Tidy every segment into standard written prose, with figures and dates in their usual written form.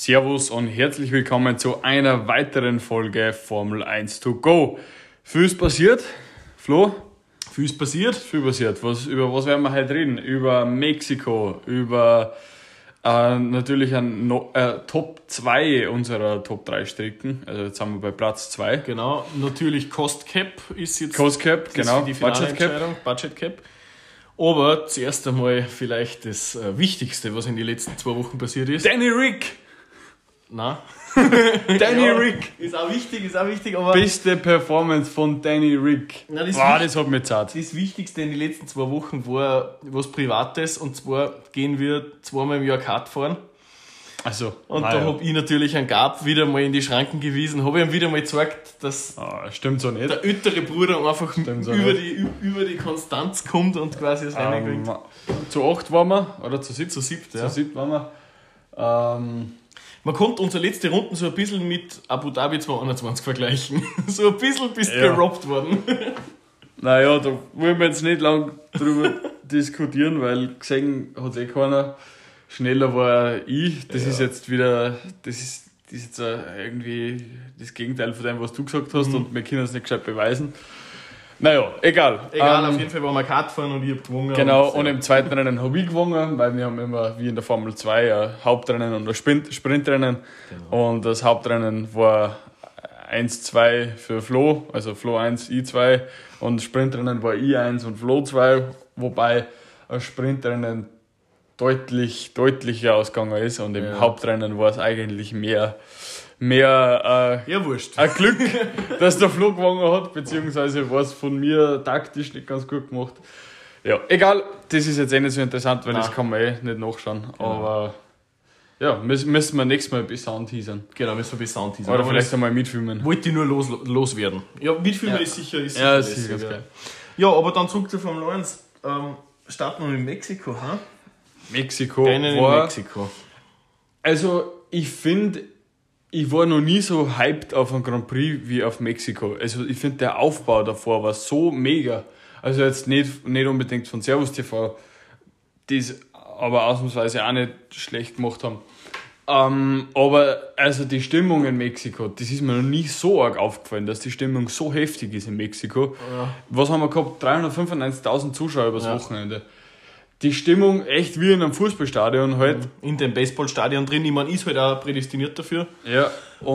Servus und herzlich willkommen zu einer weiteren Folge Formel 1 to go. Viel ist passiert, Flo? Viel ist passiert. Viel passiert. Über was werden wir heute reden? Über Mexiko, über natürlich ein Top 2 unserer Top 3 Strecken. Also jetzt sind wir bei Platz 2. Genau, natürlich Cost Cap ist jetzt Cost Cap, genau. die finale Entscheidung. Budget Cap. Aber zuerst einmal vielleicht das Wichtigste, was in den letzten 2 Wochen passiert ist. Danny Rick! Nein. Danny Rick! Ist auch wichtig, aber... Beste Performance von Danny Rick. Na, das hat mich zart. Das Wichtigste in den letzten 2 Wochen war was Privates, und zwar gehen wir 2-mal im Jahr Kart fahren. Also, und da habe ich natürlich einen Gab wieder mal in die Schranken gewiesen, habe ihm wieder mal gezeigt, dass stimmt so nicht. der ältere Bruder einfach über die Konstanz kommt und quasi das Rennen gewinnt. Zu 8 waren wir, oder zu 7? Zu 7, ja. Zu 7 waren wir. Man konnte unsere letzte Runden so ein bisschen mit Abu Dhabi 2021 vergleichen. So ein bisschen bist gerobbt worden. Naja, da wollen wir jetzt nicht lang drüber diskutieren, weil gesehen hat es keiner. Schneller war ich. Das ist jetzt wieder, das ist jetzt irgendwie das Gegenteil von dem, was du gesagt hast, und wir können es nicht gescheit beweisen. Naja, egal. Auf jeden Fall waren wir Kart fahren und ich habe gewonnen. Genau, und im zweiten Rennen habe ich gewonnen, weil wir haben immer, wie in der Formel 2, ein Hauptrennen und ein Sprintrennen. Genau. Und das Hauptrennen war 1-2 für Flo, also Flo 1, ich 2, und das Sprintrennen war ich 1 und Flo 2, wobei ein Sprintrennen deutlicher ausgegangen ist, und im Hauptrennen war es eigentlich mehr wurscht. Ein Glück, dass der Flo gewonnen hat, beziehungsweise war es von mir taktisch nicht ganz gut gemacht. Ja, egal, das ist jetzt nicht so interessant, weil das kann man nicht nachschauen. Genau. Aber ja, müssen wir nächstes Mal besser anteasern. Genau, müssen wir besser anteasern. Oder vielleicht einmal mitfilmen. Wollte ich nur loswerden. Ja, mitfilmen ist sicher. Ist sicher ganz geil. Ja, aber dann zurück zur Formel 1. Starten wir mit Mexiko, ha? Mexiko. Mexiko. Also, ich finde, ich war noch nie so hyped auf einen Grand Prix wie auf Mexiko. Also, ich finde, der Aufbau davor war so mega. Also, jetzt nicht unbedingt von Servus TV, die es aber ausnahmsweise auch nicht schlecht gemacht haben. Aber also die Stimmung in Mexiko, das ist mir noch nie so arg aufgefallen, dass die Stimmung so heftig ist in Mexiko. Ja. Was haben wir gehabt? 395.000 Zuschauer übers Wochenende. Die Stimmung echt wie in einem Fußballstadion halt. In dem Baseballstadion drin, ich meine, ist halt auch prädestiniert dafür. Ja,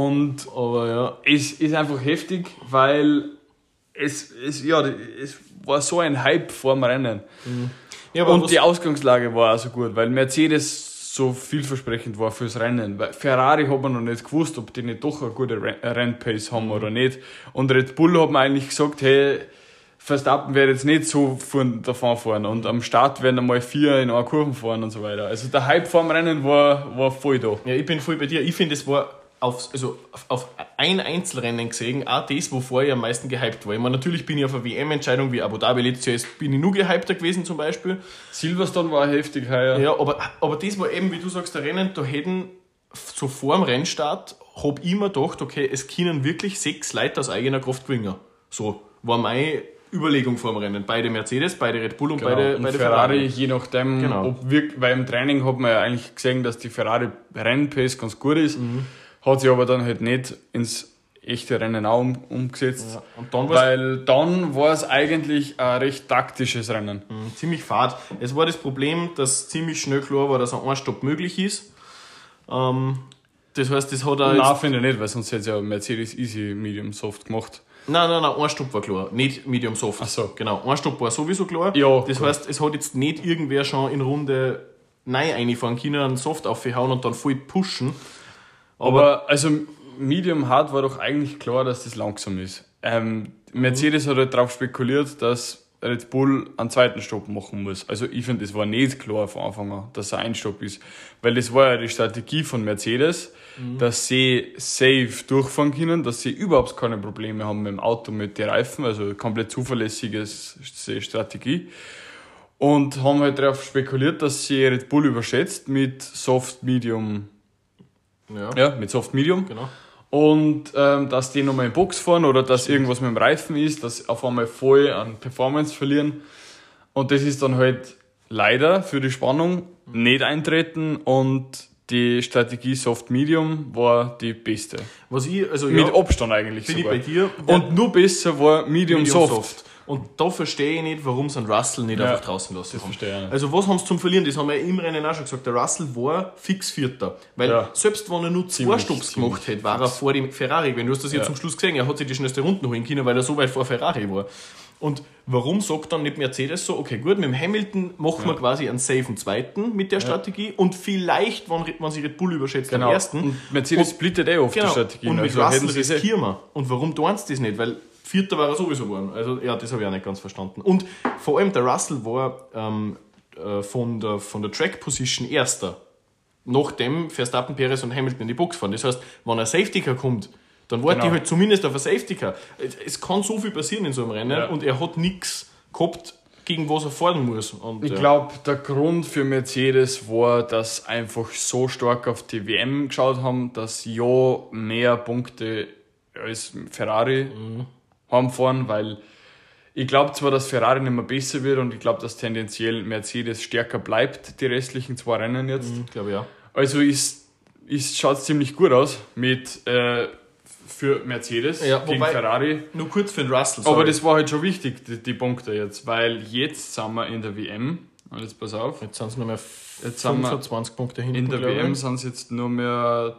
es ist einfach heftig, weil es war so ein Hype vor dem Rennen. Ja, und die Ausgangslage war auch so gut, weil Mercedes so vielversprechend war fürs Rennen. Weil Ferrari hat man noch nicht gewusst, ob die nicht doch eine gute Rennpace haben oder nicht. Und Red Bull hat man eigentlich gesagt, hey, Verstappen wird jetzt nicht so davon fahren, und am Start werden einmal 4 in einer Kurve fahren und so weiter. Also der Hype vor dem Rennen war voll da. Ja, ich bin voll bei dir. Ich finde, es war auf ein Einzelrennen gesehen, auch das, wovor ich am meisten gehypt war. Ich meine, natürlich bin ich auf eine WM-Entscheidung wie Abu Dhabi letztes Jahr, bin ich nur gehypter gewesen zum Beispiel. Silverstone war heftig heuer. Ja, aber das war eben, wie du sagst, der Rennen, da hätten so vor dem Rennstart, habe ich mir gedacht, okay, es können wirklich 6 Leute aus eigener Kraft gewinnen. So war meine Überlegung vor dem Rennen. Beide Mercedes, beide Red Bull und beide Ferrari. Je nachdem, weil im Training hat man ja eigentlich gesehen, dass die Ferrari Rennpace ganz gut ist, hat sich aber dann halt nicht ins echte Rennen auch umgesetzt. Ja. Und dann war es eigentlich ein recht taktisches Rennen. Ziemlich fad. Es war das Problem, dass ziemlich schnell klar war, dass ein Einstopp möglich ist. Das heißt, das hat er. Nein, finde ich nicht, weil sonst hätte es ja Mercedes Easy Medium Soft gemacht. Nein, ein Stopp war klar, nicht Medium Soft. Ach so. Genau, ein Stopp war sowieso klar. Ja, das heißt, es hat jetzt nicht irgendwer schon in Runde reinfahren können, einen Soft aufhauen und dann voll pushen. Aber also Medium Hard war doch eigentlich klar, dass das langsam ist. Mercedes hat halt darauf spekuliert, dass Red Bull einen zweiten Stopp machen muss. Also ich finde, das war nicht klar von Anfang an, dass er ein Stopp ist. Weil das war ja die Strategie von Mercedes, dass sie safe durchfahren können, dass sie überhaupt keine Probleme haben mit dem Auto, mit den Reifen, also komplett zuverlässige Strategie. Und haben halt darauf spekuliert, dass sie Red Bull überschätzt mit Soft Medium. Ja, mit Soft Medium. Genau. Und dass die nochmal in Box fahren oder dass irgendwas mit dem Reifen ist, dass sie auf einmal voll an Performance verlieren. Und das ist dann halt leider für die Spannung nicht eintreten, und die Strategie Soft-Medium war die beste. Was ich, also Mit Abstand eigentlich bin sogar. ich bei dir. Und nur besser war Medium-Soft. Und da verstehe ich nicht, warum sie einen Russell nicht einfach draußen lassen das haben. verstehe ich auch nicht. Also was haben sie zum Verlieren? Das haben wir ja im Rennen auch schon gesagt. Der Russell war fix Vierter. Weil selbst wenn er nur zwei Stopps gemacht hätte, war er vor dem Ferrari. Wenn du hast das ja zum Schluss gesehen, er hat sich die schnellste Runde holen können, weil er so weit vor Ferrari war. Und warum sagt dann nicht Mercedes so, okay gut, mit dem Hamilton machen wir quasi einen safen Zweiten mit der Strategie und vielleicht, wenn sie Red Bull überschätzt, am Ersten. Und Mercedes splittet oft die Strategie. Und mit Russell riskieren wir. Und warum tun sie das nicht? Weil Vierter war er sowieso geworden. Also ja, das habe ich auch nicht ganz verstanden. Und vor allem der Russell war von der Track Position Erster, nachdem Verstappen, Perez und Hamilton in die Box fahren. Das heißt, wenn ein Safety Car kommt, dann warte ich halt zumindest auf ein Safety Car. Es kann so viel passieren in so einem Rennen und er hat nichts gehabt, gegen was er fahren muss. Und, ich glaube, der Grund für Mercedes war, dass einfach so stark auf die WM geschaut haben, dass ja mehr Punkte als Ferrari heimfahren, weil ich glaube zwar, dass Ferrari nicht mehr besser wird und ich glaube, dass tendenziell Mercedes stärker bleibt, die restlichen 2 Rennen jetzt. glaube ja. Also schaut es ziemlich gut aus mit für Mercedes gegen Ferrari. Nur kurz für den Russell. Sorry. Aber das war halt schon wichtig, die Punkte jetzt, weil jetzt sind wir in der WM. Und jetzt pass auf. Jetzt sind es nur mehr 25 Punkte hinten. In der WM sind es jetzt nur mehr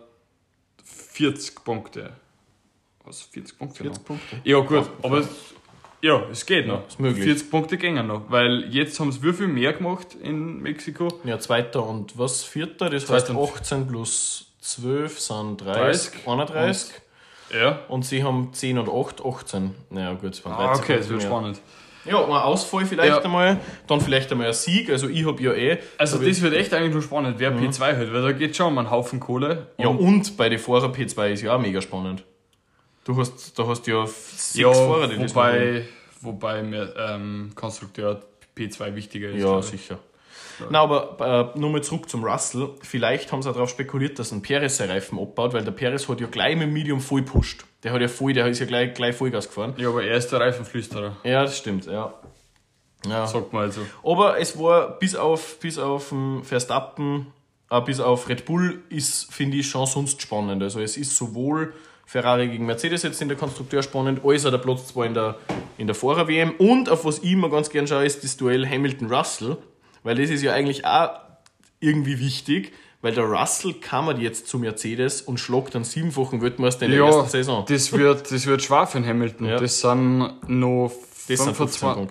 40 Punkte. Was? 40 Punkte? 40 Punkte? Ja, gut, aber es geht noch. Ist möglich. 40 Punkte gehen noch, weil jetzt haben sie wie viel mehr gemacht in Mexiko? Ja, Zweiter und was? Vierter? Das heißt 18 plus 12 sind 30. 31. Und sie haben 10 und 8, 18. Naja, gut, es waren 13. Okay, das wird spannend. Ja, ein Ausfall vielleicht einmal, dann vielleicht einmal ein Sieg. Also ich habe ja Also das wird echt eigentlich nur spannend, wer P2 hat, weil da geht schon um einen Haufen Kohle. Ja, und bei den Fahrern P2 ist ja auch mega spannend. Da hast ja 6 Fahrer, die das machen. Wobei mir Konstrukteur P2 wichtiger ist. Ja, sicher. Nein, aber nur mal zurück zum Russell. Vielleicht haben sie auch darauf spekuliert, dass ein Perez seinen Reifen abbaut, weil der Perez hat ja gleich mit Medium voll gepusht. Der ist ja gleich Vollgas gefahren. Ja, aber er ist der Reifenflüsterer. Ja, das stimmt, ja. Sagt man also. Aber es war bis auf Verstappen, bis auf Red Bull ist, finde ich, schon sonst spannend. Also es ist sowohl Ferrari gegen Mercedes jetzt in der Konstrukteur spannend, als auch der Platz 2 in der Fahrer-WM. Und auf was ich immer ganz gern schaue, ist das Duell Hamilton-Russell. Weil das ist ja eigentlich auch irgendwie wichtig, weil der Russell kammert jetzt zu Mercedes und schlagt einen 7-fachen Weltmeister in der ersten Saison. Das wird schwer für den Hamilton. Ja. Das sind noch 15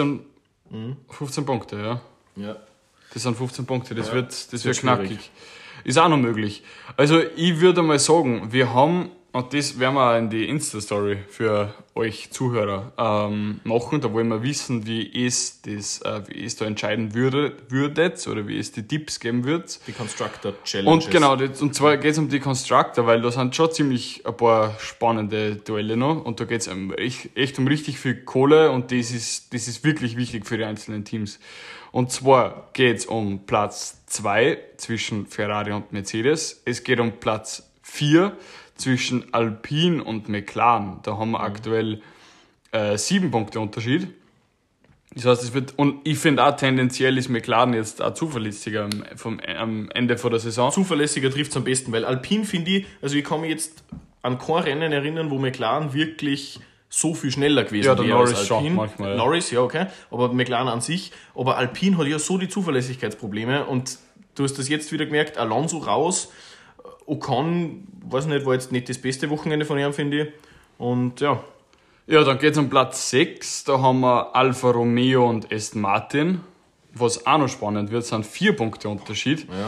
Punkte, ja. Das sind 15 Punkte, das wird knackig. Ist auch noch möglich. Also ich würde mal sagen, wir haben, und das werden wir auch in die Insta-Story für euch Zuhörer machen, da wollen wir wissen, wie ihr es da entscheiden würdet oder wie es die Tipps geben wird. Die Constructor-Challenges. Und genau, und zwar geht es um die Constructor, weil da sind schon ziemlich ein paar spannende Duelle noch und da geht es echt um richtig viel Kohle und das ist wirklich wichtig für die einzelnen Teams. Und zwar geht es um Platz 2 zwischen Ferrari und Mercedes. Es geht um Platz 4 zwischen Alpine und McLaren. Da haben wir aktuell 7 Punkte Unterschied. Das heißt, und ich finde auch tendenziell ist McLaren jetzt auch zuverlässiger am Ende der Saison. Zuverlässiger trifft es am besten, weil Alpine finde ich, also ich kann mich jetzt an kein Rennen erinnern, wo McLaren wirklich so viel schneller gewesen wäre. Ja, der Norris schon manchmal. Ja. Norris, ja, okay. Aber McLaren an sich. Aber Alpine hat ja so die Zuverlässigkeitsprobleme und du hast das jetzt wieder gemerkt, Alonso raus, Ocon, weiß nicht, war jetzt nicht das beste Wochenende von ihm, finde ich. Und ja. Ja, dann geht es um Platz 6. Da haben wir Alfa Romeo und Aston Martin. Was auch noch spannend wird, sind 4 Punkte Unterschied. Ja.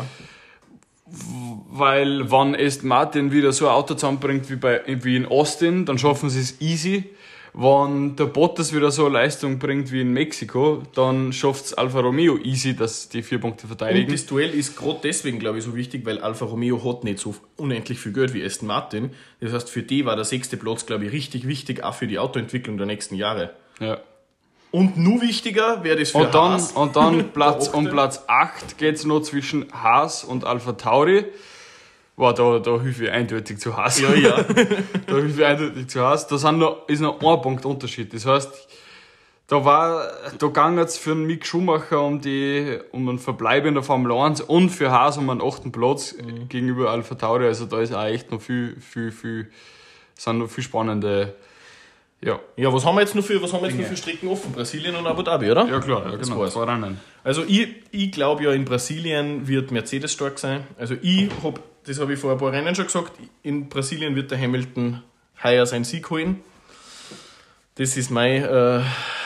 Weil wenn Aston Martin wieder so ein Auto zusammenbringt wie in Austin, dann schaffen sie es easy. Wenn der Bottas wieder so eine Leistung bringt wie in Mexiko, dann schafft es Alfa Romeo easy, dass die 4 Punkte verteidigen. Und das Duell ist gerade deswegen, glaube ich, so wichtig, weil Alfa Romeo hat nicht so unendlich viel Geld wie Aston Martin. Das heißt, für die war der 6. Platz, glaube ich, richtig wichtig, auch für die Autoentwicklung der nächsten Jahre. Ja. Und nur wichtiger wäre das für Haas. Und dann Platz 8 geht es noch zwischen Haas und Alpha Tauri. Wow, da hilfe ich eindeutig zu Haas. Ja. Da hilfe ich eindeutig zu Haas. Da ist noch ein Punkt Unterschied. Das heißt, Da ging es für den Mick Schumacher um einen Verbleib in der Formel 1 und für Haas um einen 8. Platz gegenüber Alpha Tauri. Also da ist auch echt noch viel spannende. Ja, was haben wir jetzt noch für Strecken offen? Brasilien und Abu Dhabi, oder? ja klar, ja, genau, 2 Rennen. Also ich glaube ja, in Brasilien wird Mercedes stark sein. Also das habe ich vor ein paar Rennen schon gesagt, in Brasilien wird der Hamilton heuer seinen Sieg holen. Das ist mein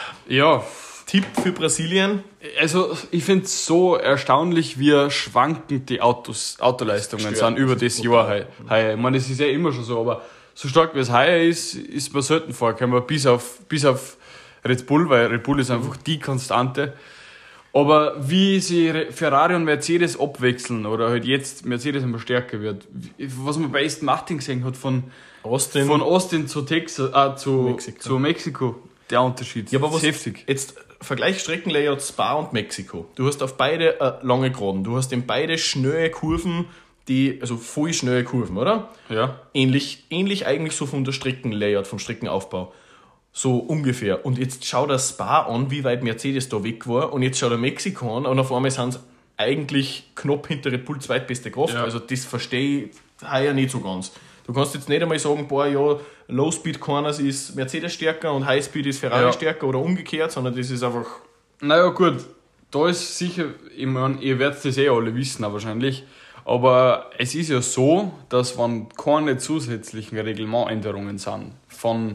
Tipp für Brasilien. Also ich finde es so erstaunlich, wie schwankend die Autoleistungen sind über das Jahr heuer. Ich meine, das ist ja immer schon so, aber so stark wie es heuer ist man selten vorgekommen, bis auf Red Bull, weil Red Bull ist einfach die Konstante. Aber wie sie Ferrari und Mercedes abwechseln oder halt jetzt Mercedes immer stärker wird, was man bei Aston Martin gesehen hat, von Austin zu Texas, zu Mexiko, der Unterschied. Ja, aber was heftig. Jetzt Vergleich Streckenlayout Spa und Mexiko. Du hast auf beide lange Geraden. Du hast in beide schnelle Kurven, also voll schnelle Kurven, oder? Ja. Ähnlich eigentlich so von der Streckenlayout, vom Streckenaufbau. So ungefähr. Und jetzt schau der Spa an, wie weit Mercedes da weg war. Und jetzt schau der Mexiko an. Und auf einmal sind es eigentlich knapp hinter Red Bull zweitbeste Kraft. Ja. Also das verstehe ich heuer nicht so ganz. Du kannst jetzt nicht einmal sagen, Low Speed Corners ist Mercedes stärker und High Speed ist Ferrari stärker oder umgekehrt, sondern das ist einfach... Naja gut, da ist sicher, ich meine, ihr werdet das alle wissen wahrscheinlich, aber es ist ja so, dass wenn keine zusätzlichen Reglementänderungen sind, von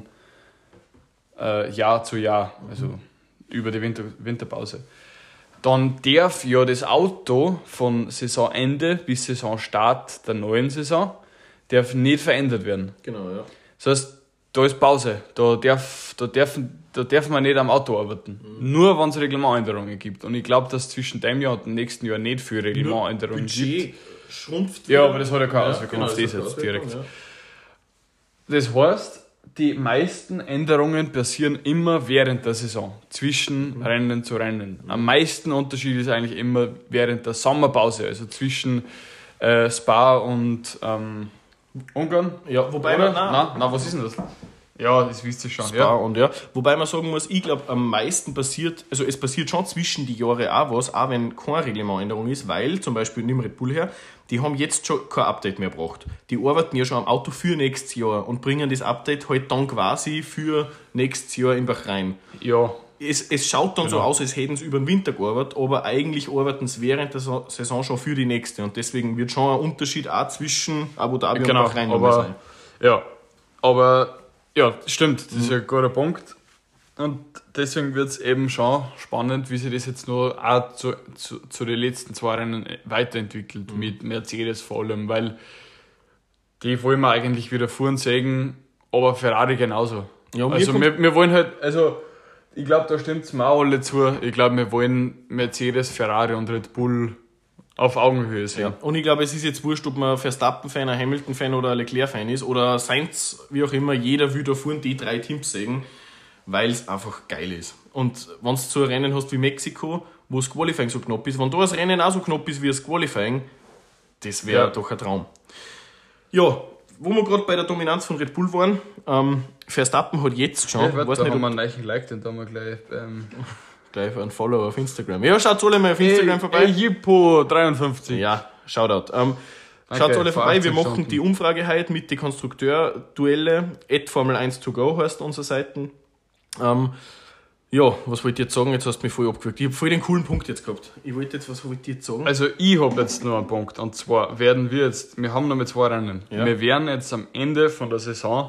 Jahr zu Jahr, also über die Winterpause, dann darf ja das Auto von Saisonende bis Saisonstart der neuen Saison darf nicht verändert werden. Genau, ja. Das heißt, da ist Pause. Da darf man nicht am Auto arbeiten. Nur wenn es Reglementänderungen gibt. Und ich glaube, dass zwischen dem Jahr und dem nächsten Jahr nicht viel Reglementänderungen gibt. Schrumpft ja, aber das hat ja keine Auswirkung auf das jetzt direkt. Ja. Das heißt, die meisten Änderungen passieren immer während der Saison, zwischen Rennen zu Rennen. Am meisten Unterschied ist eigentlich immer während der Sommerpause, also zwischen Spa und Ungarn? Ja, wobei Nein, was ist denn das? Ja, das wisst ihr schon. Spa und wobei man sagen muss, ich glaube, am meisten passiert, also es passiert schon zwischen die Jahre auch was, auch wenn keine Reglementänderung ist, weil, zum Beispiel, nimm Red Bull her, die haben jetzt schon kein Update mehr gebracht. Die arbeiten ja schon am Auto für nächstes Jahr und bringen das Update halt dann quasi für nächstes Jahr in Bahrain. Ja. Es schaut dann so aus, als hätten sie über den Winter gearbeitet, aber eigentlich arbeiten sie während der Saison schon für die nächste. Und deswegen wird schon ein Unterschied auch zwischen Abu Dhabi und Bahrain sein. Ja, stimmt, das ist ein guter Punkt. Und deswegen wird es eben schon spannend, wie sich das jetzt noch auch zu den letzten 2 Rennen weiterentwickelt, mit Mercedes vor allem, weil die wollen wir eigentlich wieder vorn sehen, aber Ferrari genauso. Ja, also wir wollen halt, also ich glaube, da stimmt es mir auch alle zu. Ich glaube, wir wollen Mercedes, Ferrari und Red Bull auf Augenhöhe sehen. Ja. Und ich glaube, es ist jetzt wurscht, ob man Verstappen-Fan, ein Hamilton-Fan oder ein Leclerc-Fan ist oder Sainz, wie auch immer, jeder will da vorne die 3 Teams sehen, weil es einfach geil ist. Und wenn du so ein Rennen hast wie Mexiko, wo das Qualifying so knapp ist, wenn da das Rennen auch so knapp ist wie das Qualifying, das wäre doch ein Traum. Ja, wo wir gerade bei der Dominanz von Red Bull waren, Verstappen hat jetzt schon... Ja, da haben wir einen neuen Like, den da haben wir gleich... Gleich einen Follower auf Instagram. Ja, schaut alle mal auf Instagram vorbei. Jippo53. Ja, Shoutout. Schaut alle vorbei, wir machen die Umfrage heute mit den Konstrukteur-Duelle. @Formel1to go heißt unsere Seiten. Ja, was wollte ich jetzt sagen? Jetzt hast du mich voll abgewürgt. Ich habe voll den coolen Punkt jetzt gehabt. Was wollte ich jetzt sagen? Also ich habe jetzt nur einen Punkt. Und zwar wir haben noch mit 2 Rennen. Ja. Wir werden jetzt am Ende von der Saison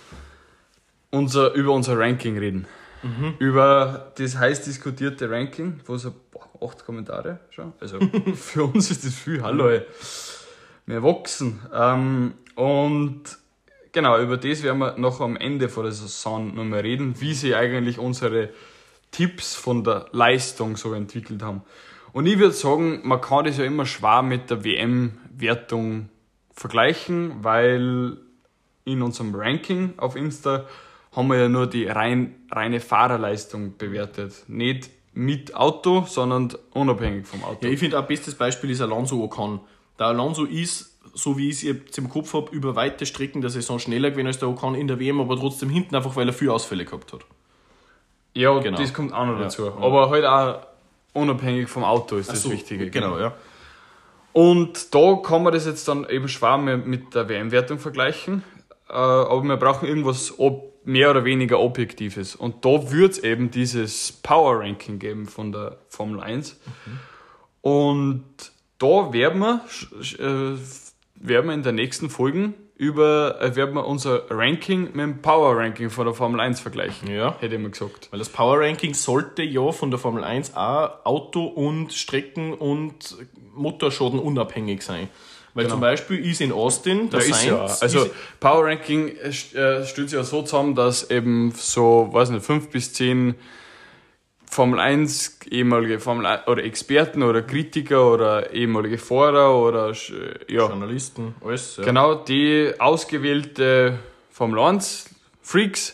über unser Ranking reden. Über das heiß diskutierte Ranking, wo so 8 Kommentare schon. Also für uns ist das viel. Hallo, ey. Wir wachsen. Und genau, über das werden wir noch am Ende von der Saison noch mal reden, wie sich eigentlich unsere Tipps von der Leistung so entwickelt haben. Und ich würde sagen, man kann das ja immer schwer mit der WM-Wertung vergleichen, weil in unserem Ranking auf Insta haben wir ja nur die reine Fahrerleistung bewertet. Nicht mit Auto, sondern unabhängig vom Auto. Ja, ich finde, ein bestes Beispiel ist Alonso Ocon. Der Alonso ist, so wie ich es jetzt im Kopf habe, über weite Strecken der Saison schneller gewesen als der Ocon in der WM, aber trotzdem hinten, einfach weil er viele Ausfälle gehabt hat. Ja, Genau. das kommt auch noch Ja. dazu. Ja. Aber halt auch unabhängig vom Auto ist das So, Wichtige. Genau, ja. Und da kann man das jetzt dann eben schwer mit der WM-Wertung vergleichen. Aber wir brauchen irgendwas mehr oder weniger Objektives. Und da wird es eben dieses Power-Ranking geben von der Formel 1. Und da werden wir in den nächsten Folgen werden wir unser Ranking mit dem Power-Ranking von der Formel 1 vergleichen. Ja. Hätte ich mal gesagt. Weil das Power Ranking sollte ja von der Formel 1 auch Auto- und Strecken- und Motorschaden unabhängig sein. Weil zum Beispiel ist in Austin der Ja, ist ja. Sainz... Also ist, Power Ranking stellt sich ja so zusammen, dass eben so, weiß nicht, 5 bis 10 Formel 1 ehemalige Formel 1 oder Experten oder Kritiker oder ehemalige Fahrer oder ja, Journalisten, alles. Ja. genau, die ausgewählte Formel 1 Freaks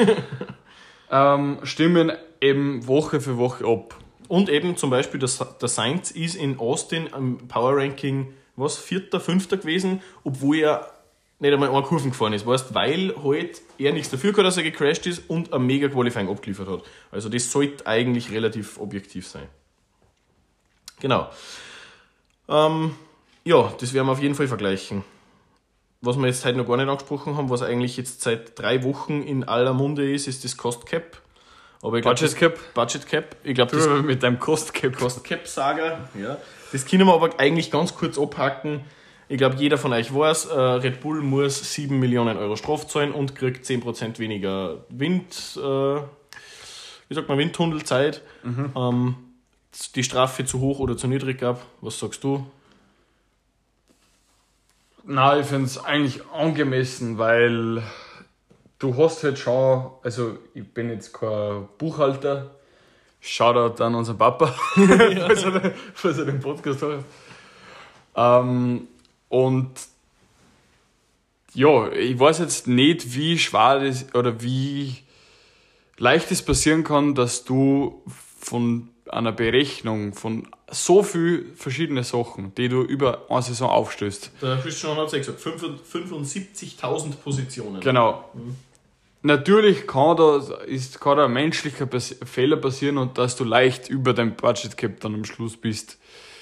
stimmen eben Woche für Woche ab. Und eben zum Beispiel der Sainz ist in Austin am Power Ranking, was, 4., 5. gewesen, obwohl er nicht einmal eine Kurven gefahren ist, weißt, weil halt er nichts dafür gehabt, dass er gecrashed ist und ein mega Qualifying abgeliefert hat. Also das sollte eigentlich relativ objektiv sein. Genau. Ja, das werden wir auf jeden Fall vergleichen. Was wir jetzt heute noch gar nicht angesprochen haben, was eigentlich jetzt seit 3 Wochen in aller Munde ist das Cost Cap. Aber ich glaub, Budget Cap? Budget Cap. Ich glaube, das Du mit deinem Cost Cap. Cost Cap Saga. Ja. Das können wir aber eigentlich ganz kurz abhacken. Ich glaube, jeder von euch weiß, Red Bull muss 7 Millionen Euro Strafe zahlen und kriegt 10% weniger Windtunnelzeit. Die Strafe zu hoch oder zu niedrig gab. Was sagst du? Nein, ich finde es eigentlich angemessen, weil du hast halt schon, also ich bin jetzt kein Buchhalter, Shoutout an unseren Papa, falls er den Podcast hört. Und ja, ich weiß jetzt nicht, wie schwer das oder wie leicht es passieren kann, dass du von einer Berechnung von so viel verschiedene Sachen, die du über eine Saison aufstößt. Der Christian hat es gesagt, 75.000 Positionen. Genau. Natürlich kann da ein menschlicher Fehler passieren und dass du leicht über dein Budget Cap dann am Schluss bist.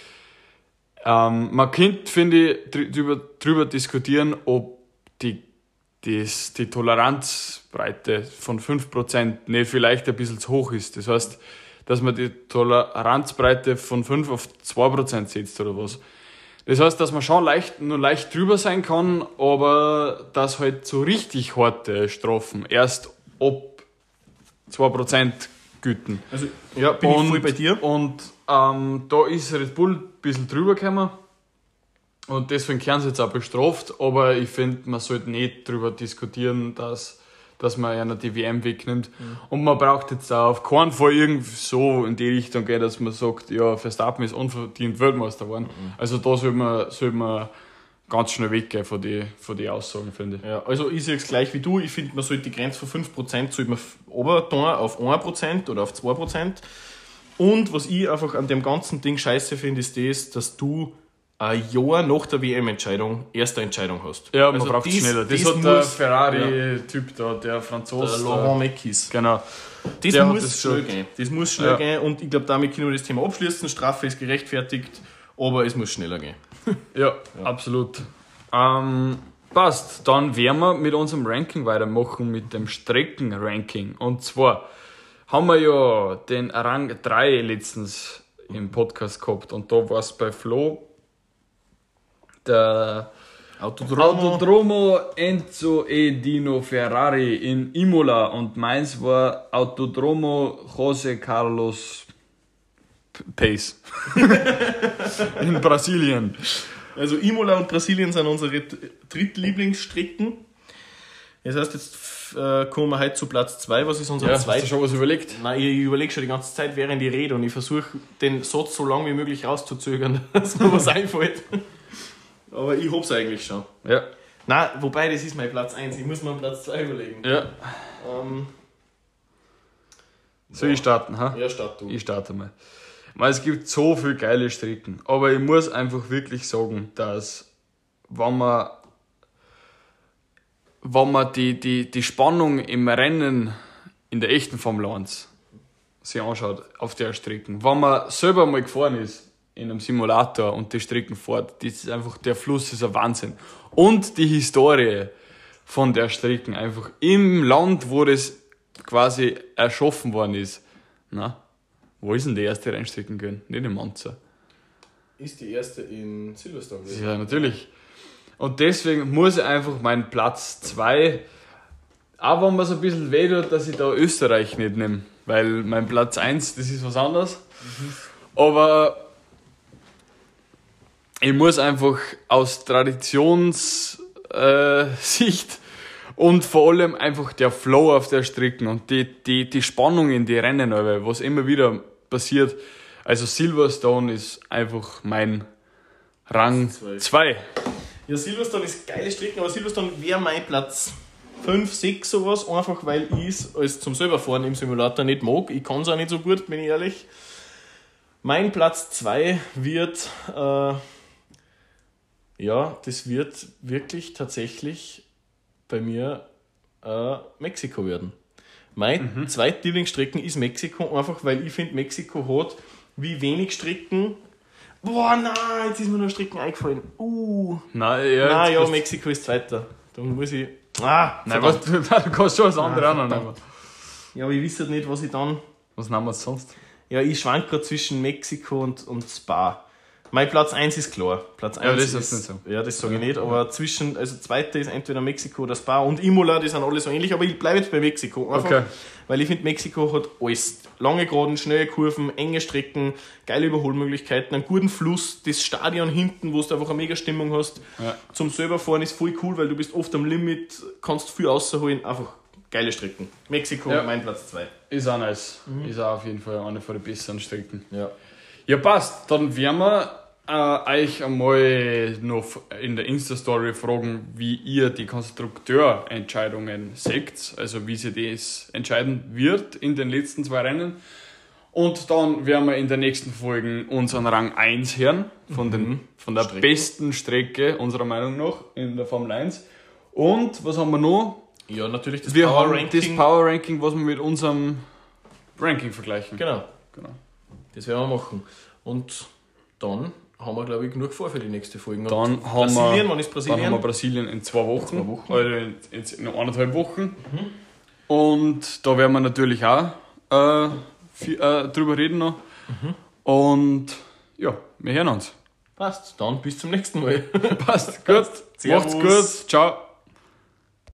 Man könnte, finde ich, drüber diskutieren, ob die Toleranzbreite von 5% nicht vielleicht ein bisschen zu hoch ist. Das heißt, dass man die Toleranzbreite von 5 auf 2% setzt oder was. Das heißt, dass man schon nur leicht drüber sein kann, aber dass halt so richtig harte Strafen erst ab 2% güten. Also, ja, bin ich voll bei dir. Und da ist Red Bull ein bisschen drüber gekommen. Und deswegen werden sie jetzt auch bestraft. Aber ich finde, man sollte nicht darüber diskutieren, dass man einer die WM wegnimmt. Und man braucht jetzt auch auf keinen Fall irgendwie so in die Richtung gehen, dass man sagt, ja, Verstappen ist unverdient Weltmeister geworden. Also da soll man ganz schnell weggehen von die Aussagen, finde ich. Ja, also ich sehe es gleich wie du. Ich finde, man sollte die Grenze von 5% sollte man runtertun auf 1% oder auf 2%. Und was ich einfach an dem ganzen Ding scheiße finde, ist das, dass du ein Jahr nach der WM-Entscheidung erste Entscheidung hast. Ja, man braucht es schneller. Das hat der muss- Ferrari-Typ da, der Franzose. Der Laurent Mekies. Genau. Das Der hat muss das schnell gesagt. gehen. Das muss schnell gehen und ich glaube, damit können wir das Thema abschließen. Strafe ist gerechtfertigt, aber es muss schneller gehen. Ja, absolut. Passt. Dann werden wir mit unserem Ranking weitermachen, mit dem Streckenranking. Und zwar haben wir ja den Rang 3 letztens im Podcast gehabt und da war es bei Flo der Autodromo Enzo e Dino Ferrari in Imola und meins war Autodromo José Carlos Pace in Brasilien. Also Imola und Brasilien sind unsere drittlieblingsstrecken. Das heißt, jetzt kommen wir heute zu Platz 2. Was ist unser Hast du zweiter? schon was überlegt? Nein, ich überlege schon die ganze Zeit während ich rede und ich versuche, den Satz so lange wie möglich rauszuzögern, dass mir was einfällt. Aber ich hab's eigentlich schon. Ja. Nein, wobei, das ist mein Platz 1. Ich muss mir einen Platz 2 überlegen. Ja. Soll ich starten? Ha? Ja, start du. Ich starte mal. Weil es gibt so viele geile Strecken, aber ich muss einfach wirklich sagen, dass wenn man die Spannung im Rennen in der echten Formel 1 sich anschaut auf der Strecke, wenn man selber mal gefahren ist in einem Simulator und die Strecken fährt, das ist einfach, der Fluss ist ein Wahnsinn. Und die Historie von der Strecken, einfach im Land, wo das quasi erschaffen worden ist. Na, wo ist denn die erste Rennstrecke gewesen? Nicht in Monza. Ist die erste in Silverstone gewesen? Ja, natürlich. Und deswegen muss ich einfach meinen Platz 2, auch wenn mir so ein bisschen weh tut, dass ich da Österreich nicht nehme. Weil mein Platz 1, das ist was anderes. Aber ich muss einfach aus Traditionssicht und vor allem einfach der Flow auf der Strecke und die Spannung in die Rennen, was immer wieder passiert. Also Silverstone ist einfach mein Rang 2. Ja, Silverstone ist geile Strecken, aber Silverstone wäre mein Platz 5, 6 sowas, einfach weil ich es als zum selber fahren im Simulator nicht mag. Ich kann es auch nicht so gut, bin ich ehrlich. Mein Platz 2 wird, das wird wirklich tatsächlich bei mir Mexiko werden. Meine zweite Lieblingsstrecken ist Mexiko, einfach weil ich finde, Mexiko hat wie wenig Strecken. Boah, nein, jetzt ist mir noch Strecken eingefallen. Mexiko ist zweiter. Da muss ich. Nein, du kannst schon was anderes annehmen. Ja, aber ich weiß halt nicht, was ich dann. Was nehmen wir sonst? Ja, ich schwank gerade zwischen Mexiko und Spa. Mein Platz 1 ist klar. Platz 1 das ist nicht so. Ja, das sage ich nicht, aber zweiter ist entweder Mexiko oder Spa und Imola, die sind alle so ähnlich, aber ich bleibe jetzt bei Mexiko. Einfach, weil ich finde, Mexiko hat alles. Lange Geraden, schnelle Kurven, enge Strecken, geile Überholmöglichkeiten, einen guten Fluss, das Stadion hinten, wo du einfach eine mega Stimmung hast. Ja. Zum selber fahren ist voll cool, weil du bist oft am Limit, kannst viel rausholen, einfach geile Strecken. Mexiko, mein Platz 2. Ist auch nice. Ist auch auf jeden Fall eine von den besseren Strecken. Ja, passt. Dann werden wir euch einmal noch in der Insta-Story fragen, wie ihr die Konstrukteurentscheidungen seht, also wie sich das entscheiden wird in den letzten 2 Rennen. Und dann werden wir in der nächsten Folge unseren Rang 1 hören, von der besten Strecke, unserer Meinung nach, in der Formel 1. Und was haben wir noch? Ja, natürlich das Power Ranking. Das Power Ranking, was wir mit unserem Ranking vergleichen. Genau. Das werden wir machen. Und dann haben wir, glaube ich, genug vor für die nächste Folge. Dann haben wir Brasilien in 2 Wochen. Also in 1,5 Wochen. Und da werden wir natürlich auch drüber reden noch. Und ja, wir hören uns. Passt, dann bis zum nächsten Mal. Passt, gut. Macht's gut. Ciao.